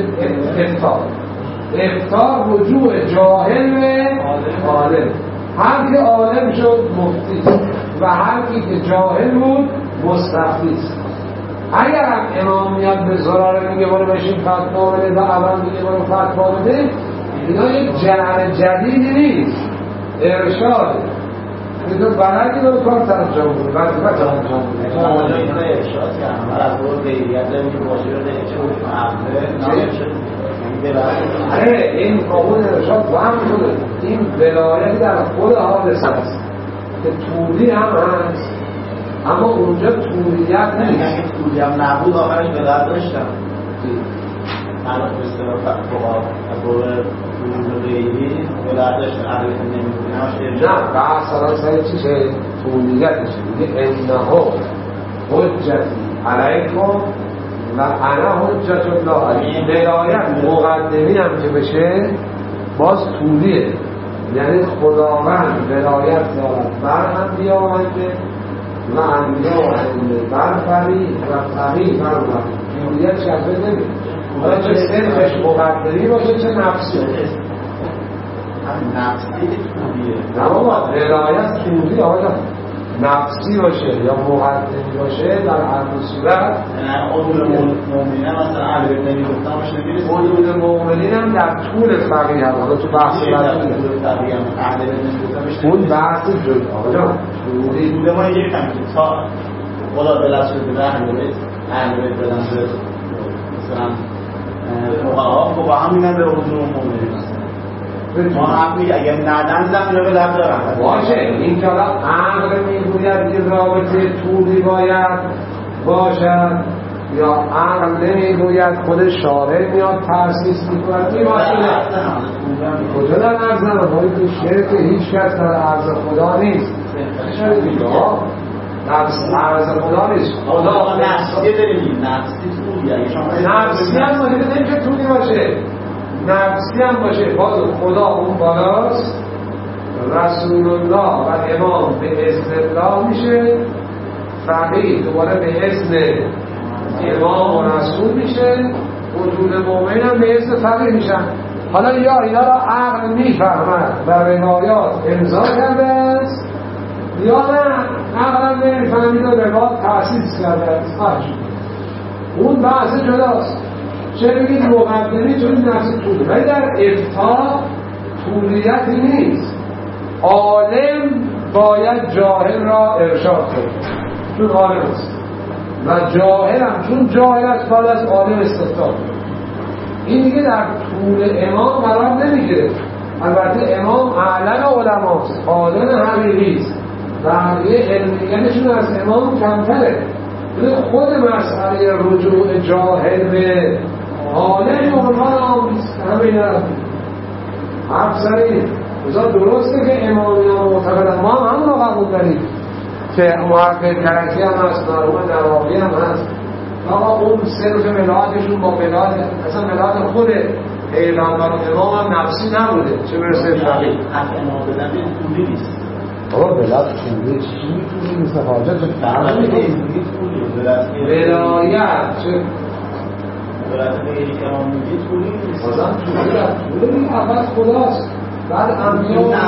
افتار رجوع جاهل به عالم هر که عالم شد مفتی و هر که جاهل بود مستفتی است اگر هم امام میاد به زراره میگه برو بشین فتوا بده و اول میگه برو فتوا بده اینا یک جهر جدیدی نیست ارشاد تو بلدی رو کار ترجمه بود وظیفه ترجمه بود تو آنجا این رو ارشاد کردم هر از برو غیریت نمیشه باشه رو نمیشه حکم عمله این قابون ارشاد با هم شده این ولایت در خود حادثه است که طولی هم هست اما اونجا طولیت نیست اگه طولی هم نبود آخرش ولایت داشتم من به اصطلاح از برو وجود غیری ولایت داشتم عربی نمیشه نه بحث الان سر چیشه طولیتش میگه انها حجتی علیکم و انا حجت الله علیکم ولایت مقدمی هم که بشه باز طولیه یعنی خداوند ولایت دارد بر انبیا و و انبیا و بر فرید و فرید بر طولیت شبه نمید حالا چه صرفش مقدمی باشه چه نفسی نفسی طولیه نه بابا ولایت طولی آقا نفسی باشه یا مقدمی باشه در هر صورت حضور مومنین مثلا علی بن ابی طالب نمی‌رسه حضور مومنین هم در طول فقیه هم حالا تو بحث اون بحث جد آقا طول ما یک کم که تا خدا بلد شده رحم بید اهل بید بدن شد مثلا فقها با هم میگن به حضور مومنین ما حق میگه اگر ندن زن رو به لب دارن باشه این که حالا عقل میگوید که رابطه طولی باید باشد یا عقل نمیگوید خود شارع میاد تأسیس میکند این مسئله کجا در عرض نمید که شرک هیچ کس در عرض خدا نیست نفس عرض خدا نیست. خدا نفسیه داریم، نفسی طولیه. نفسی هم باشه، نمیشه طولی باشه، نفسی هم باشه. باز خدا اون بالاست، رسول الله و امام به اذن الله میشه، فقیه دوباره به اذن امام و رسول میشه، وجود مومن هم به اذن فقیه میشن. حالا یا اینا را عقل میفهمد و روایات امضا کرده است، یا نه عقل هم نمیفهمید و روایات تأسیس کرده است. اون بحث جداست. چه بگید مقدمی چون نفس طولی، ولی در افتاء طولیتی نیست. عالم باید جاهل را ارشاد کنه چون عالم است، و جاهل هم چون جاهل است باید از عالم استفاده کنه. این دیگه در طول امام قرار نمیگیره. البته امام اعلم علماست، عالم حقیقی است، بقیه علمیتشون از امام کمتره. خود مسئله رجوع جاهل به عالم عنوان عام نیست. همین حرف زدید. درسته که امامی ها معتقدن، ما هم همون رو قبول داریم که محقق کرکی هم هست، مرحوم نواقی هم هست. آقا اون صرف ملادشون با ملاد، اصلا ملاد خود پیغمبر و امام هم نفسی نبوده، چه برسه فقیه. حق امام بدن به طولی نیست. آقا ملاد طولی چی میتونی مثل حاجت فرق میکنی؟ ولایت چه؟ ولایت به یک امام میگه طولی نیست. بازم طولی اول خداست، بعد انبیا و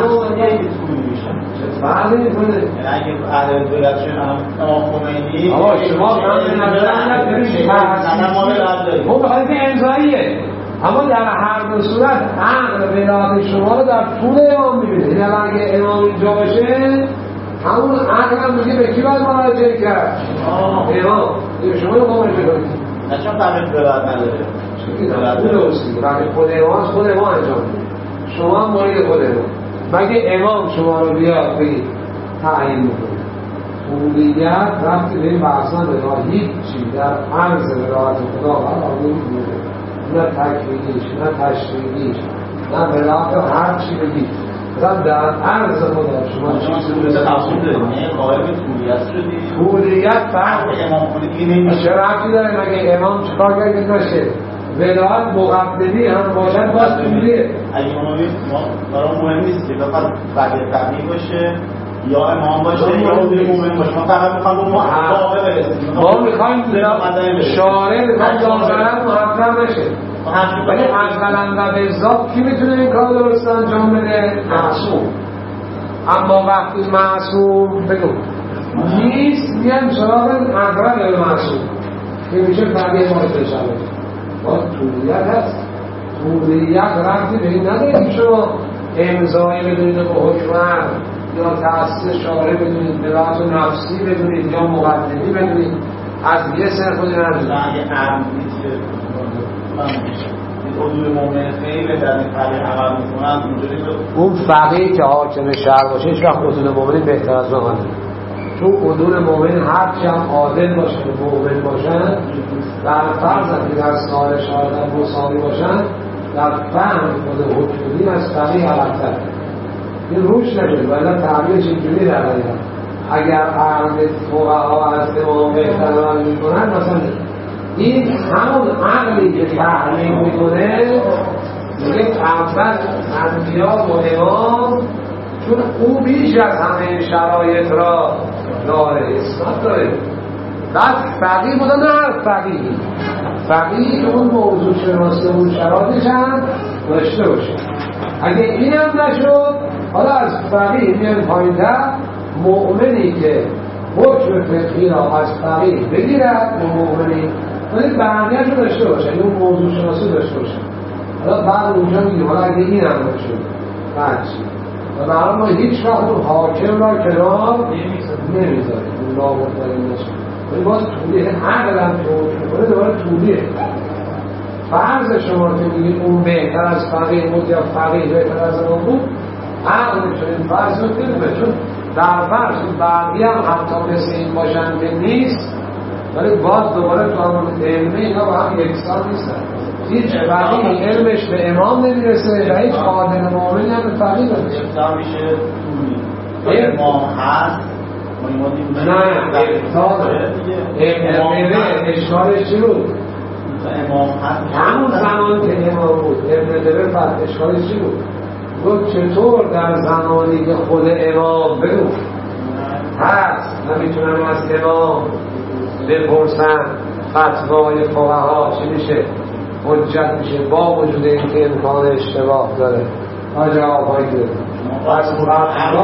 فرق نمی‌کنه. اگه اهل ولایت شدن امام خمینی آقا شما من نظر ندارید، ما بخواهید که امضاییه، اما در هر دو صورت عقل ولایت شما رو در طول امام می‌بینه. این اگه امام اینجا باشه همون عقل هم میگه به کی باید مراجعه کرد؟ امام. شما رو مراجعه کنید. نشان فقط ولایت نداره. خود امام خود امام انجام میده. شما هم مرید خود امام. مگه امام شما رو بیاد بگید تعیین میکنید. طولیت رفتی به این بحثا به هیچ چی در عرض ولایت خدا قرار نمیگیره. نه تکوینیش، نه تشریعیش، نه ولایت هر چی بگید. مثلا در عرض خدا شما چیزی رو تفصیل داریم. قائل به طولیت شدی. طولیت فرق امام خمینی نمیشه. چه ربطی داره مگه امام چیکار کرده باشه؟ ولایت مقدمی هم باشد باز طولیه. اگه ما برای مهم نیست که فقط فقیه فقیه باشه یا امام باشه یا مهم باشه. ما فقط میخوام با واقع برسیم. ما میخوایم شارع میخوایم دازرن محقق نشه. ولی اصلا و به ذات کی میتونه این کار درست انجام بده؟ معصوم. اما وقتی معصوم بگو نیست میان سراغ اقرب معصوم که میشه فقیه باید بشه. باز طولیت هست. طولیت رفتی به این نداره که شما امضایی بدونید با حکمر یا تأسیس شارع بدونید، ولایت نفسی بدونید یا مقدمی بدونید، از یه سر خودی ندونید. اگه عرض نیست حضور مومن خیلی در این فقیه عمل میکنن اون فقیه که حاکم شهر باشه هیچ وقت حضور مومن بهتر از ما نداره. چون حضور مومن هرچی هم عادل باشه و مومن باشن، در فرض که در سال شهادت مساوی باشن، در فهم خود حکم دین از فقیه علاقتر این روش نشد. ولی تعبیرش اینجوری در حقیقت اگر عقل فقها از امام بهتر عمل میکنن، مثلا این همون عقلی که تحلیل میکنه میگه اول انبیا و امام، چون او بیش از همه شرایط را داره، اثبات داره. بعد فقیه بوده، نه فقیه اون موضوع شناسه اون شرایطش هم داشته باشه. اگه این هم نشد، حالا از فقیه میان پایین‌تر، مؤمنی که حکم فقهی را از فقیه بگیرد و مؤمنی ولی بقیه‌اش رو داشته باشه، اون موضوع شناسی داشته باشه. حالا بعد اونجا میگیم حالا اگه این هم نشد بعد چی؟ و برای ما هیچ وقت اون حاکم را کنار نمیذاریم، اون لابد نشه. ولی باز طولیه، عقل هم که حکم کنه دوباره طولیه. فرض شما که میگید اون بهتر از فقیه بود یا فقیه بهتر از اون بود، عقل میتونید فرض رو کنید، چون در فرض بقیه هم حتی مثل این باشن که نیست، ولی باز دوباره قانون علمی اینا با هم یکسان نیستن. هیچ فقیه علمش به امام نمیرسه و هیچ قادر مومنی هم به فقیه نمیرسه. افتا میشه طولی امام هست نه اشکالش چی بود؟ امام هست همون زمان که امام بود ابن دبر بعد اشکالش چی بود؟ گفت چطور در زمانی که خود امام بگو هست نمیتونم از امام بپرسن فتوای فقها چی میشه؟ حجت میشه با وجود اینکه امکان اشتباه داره آجا آقایی داره پس حکم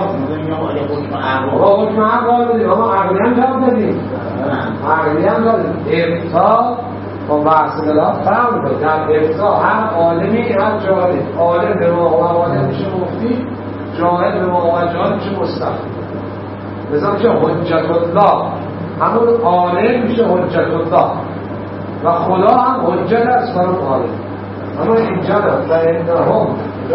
عقل داریم اما عقلی هم جواب داریم عقلی هم داریم افتا با بحث دلات فرم داریم در افتا هر عالمی هر جاهلی عالم به ما و عالم میشه مفتی جاهل به ما و جاهل میشه مستفید مثلا میشه حجت الله همون عالم میشه حجت الله و خدا هم حجت است برای عالم اما اینجا و انهم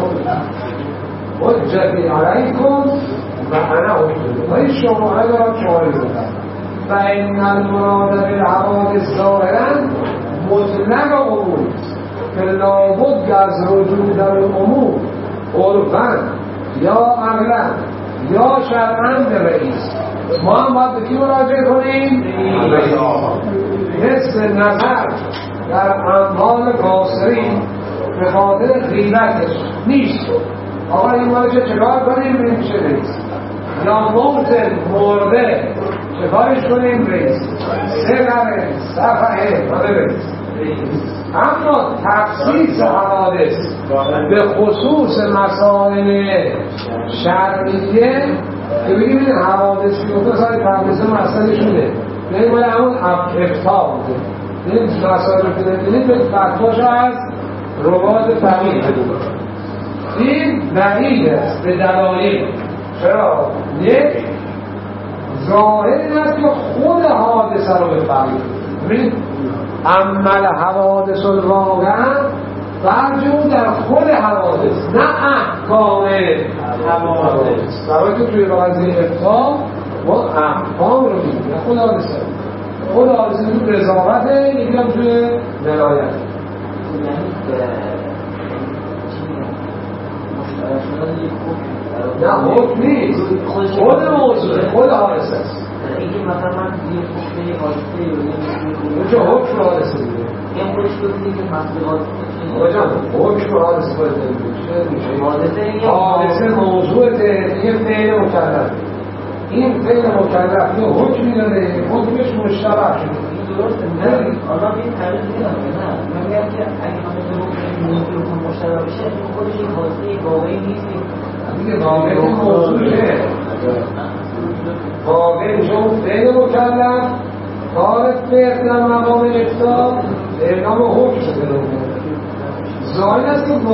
حجتی علیکم و انا حجت و این شما اگر شماری بودن و این المراد بالحوادث ظاهرا مطلق امور که لابد از رجوع در الامور عرفاً یا عقلاً یا شرعاً به رئیس ما هم باید به کی مراجعه کنیم؟ مثل نظر در اموال قاصرین به خاطر غیبتش نیست آقا این مالشه چکار کنیم بریم میشه رئیس یا موتن مرده چکارش کنیم رئیس سقره صفحه رئیس اما تخصیص حوادث به خصوص مسائل شرعیه که بگیم این حوادث که اون سال تحمیز مسئله شده یعنی باید همون افتا بوده این مسائل که نمیدونید به فتواش از رواد فقیه این بعید است به دلایل چرا؟ یک ظاهر این است که خود حادثه رو بفهمید ببینید عمل حوادث الواقع برجون در خود حوادث نه احکام حوادث برای که توی قضیه افتا ما احکام رو میدیم نه خود حادثه خود حادثه توی رضاقته یکی هم توی ولایت نه حکم نیست خود موضوع خود حادثه است اینکه مثلا من یه خطه حادثه اون چه حکم حادثه دیگه این خودش بودی که مسئله حادثه حکم حادثه باید نمیشه حادثه موضوعته یه فعل مکلف این فعل مکلف یه حکمی داره حکمش مشتبه شده درسته نه آدم این تعریف نمی‌کنه نه من میگم که اگه من موضوع مشتبه بشه خودش این حادثه واقعی نیست دیگه واقعی موضوعه واقعی میشه اون فعل مکلف کار فعل در مقام افتا اعلام حکم شده ظاهر است که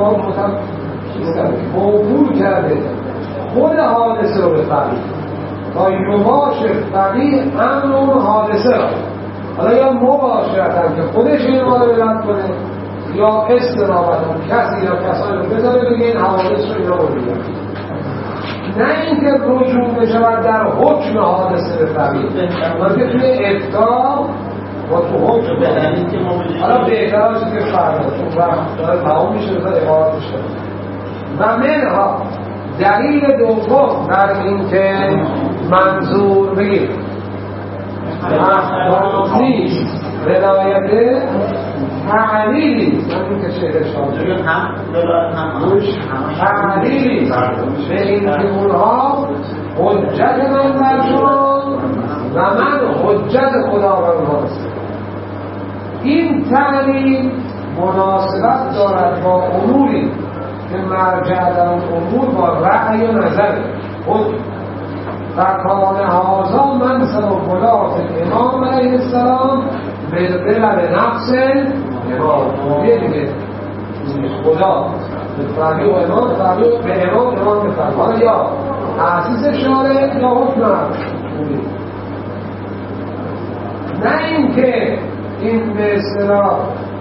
موضوع کرده خود حادثه رو بفهمید تا یوماش فقیه امن اون حادثه را حالا یا مباشرتن که خودش این ما رو بلند کنه یا استنابتن کسی یا کسانی رو بذاره بگه این حوادث رو اینا رو بگه نه اینکه رجوع بشود در حکم حادثه بفهمید بلکه توی افتا و تو حکم بفهمید حالا بهتر هاشی که فردا چون وقت داره تمام میشه بذار عبارت میشه و منها دلیل دوم بر این که منظور بگید نیست ولایت تعلیلی همین که شهر شامل تعلیلی به این که اونها حجت من بر شما و من حجت خداوند هاست این تعلیل مناسبت دارد با اموری که مرجع در اون امور با رأی و نظر خود فکان هازا منصب و خلاف امام علیه السلام به نفس امام دیگه خدا فقیه و امام فقیه به امام بفرمان یا تحسیس شاره یا حکم نه این که این به اصطلاح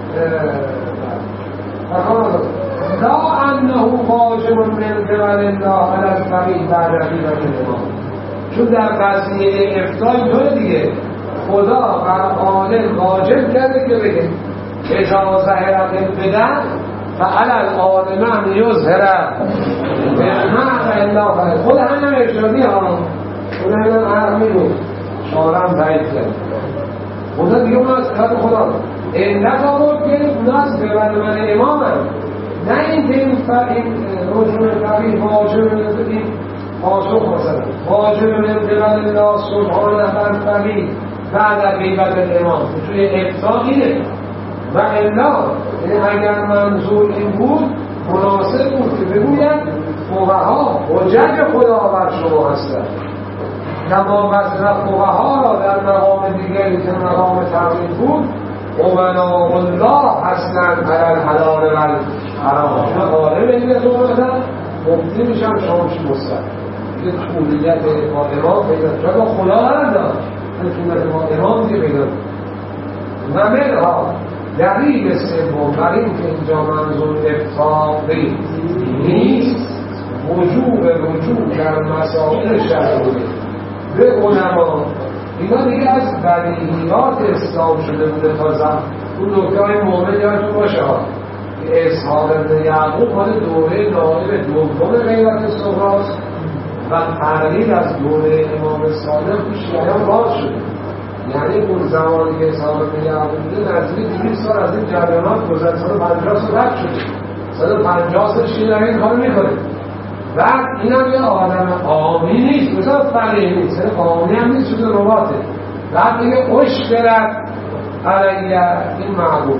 لا انه واجب من قبل الله علی الفقیه بعد رفیق الامام چون در قضیه افتای اینطوره دیگه خدا بر عالم واجب کرده که بگه اجازه ظاهرت بدن فعل الآدم ان یظهر نعم الله خود همین ارشادی ها خود همین عرمی بود شارم ضعیف کرد خدا دیگه اون از خط خدا علت آورد که اون از ببرد من امامم نه این که این رجوع قبیل واجب این پاسخ مثلا واجب من قبل الله سبحانه فرقی بعد غیبت الامام توی ابطاع اینه و الا اگر منظور این بود مناسب بود که بگوید فقها حجت خدا بر شما هستند کما مصرف فقها را در مقام دیگری که مقام تعظیم بود امناء الله هستند بر الحلال و الحرام و غالب این صحبتن مبتی میشن شامش مستقیم یه طولیت با امام پیدا با خدا ندارد طولیت با امام دیگه پیدا و منها دلیل سوم بر این که اینجا منظور ابطاعی نیست وجوب رجوع در مسائل شرعی به علما اینا دیگه از بدیهیات اسلام شده بوده تا اون نکته‌های مؤمن یادتون باشه که اسحاق بن یعقوب مال دوره نائب دوم غیبت صغراست و تغییر از دوره امام صادق تو شیعیان باز شده یعنی اون زمانی که اسحاق بن یعقوب بوده نزدیک 200 سال از این جریانات گذشته 150 سال رد شده 150 سال شیعه این کارو میکنه بعد این هم یه آدم عامی نیست مثلا فقیه نیست عامی هم نیست شده رباطه بعد دیگه اشکلت علیه این معبود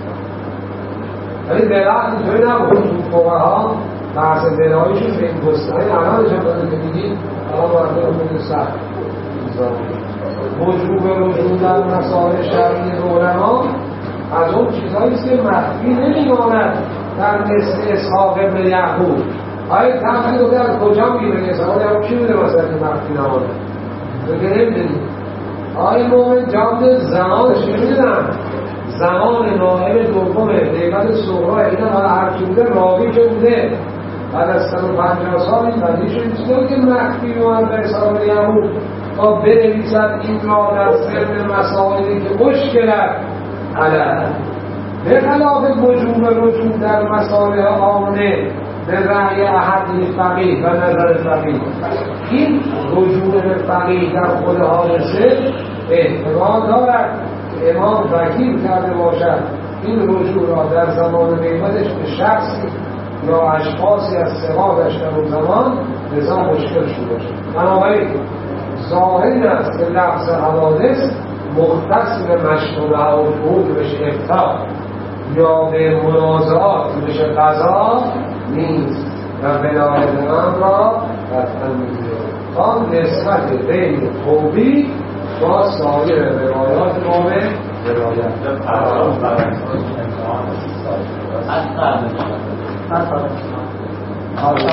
ولی دلات اینطوری نبود تو فقها بحث دلایشون به این گستانی الانش هم داده که میگید الان وارده رو سخت وجوب رجوع در مسائل شرعی علما از اون چیزهاییست که مخفی نمیماند در مثل اسحاق بن یعقوب آیا تفصیل رو از کجا میگیره اسحاق بن یعقوب کی بوده مثلا که مخفی نمانده بگه نمیدونید آیا مومن جامد زمانش میدونم زمان نائب دوم غیبت صغرا اینا حالا هرچی بوده راوی که بوده بعد از 150 سال این بدیش نیست که مخفی میماند در اسحاق بن یعقوب تا بنویسد این را در سر مسائلی که مشکلت علیه به خلاف وجوب رجوع در مسائل عامه به رأی احد فقیه و نظر فقیه این رجوع به فقیه در خود حادثه احتمال دارد که امام وکیل کرده باشد این رجوع را در زمان غیبتش به شخصی یا اشخاصی از ثقاتش در اون زمان لذا مشکل شده باشد بنابراین ظاهر است که لفظ حوادث مختص به مشهورها و شهود بشه ابطاع یا به منازعات بشه قضا نیست و ولایت من را قطعا میگیره تا نسبت بین توبی با سایر روایات نامه ولایت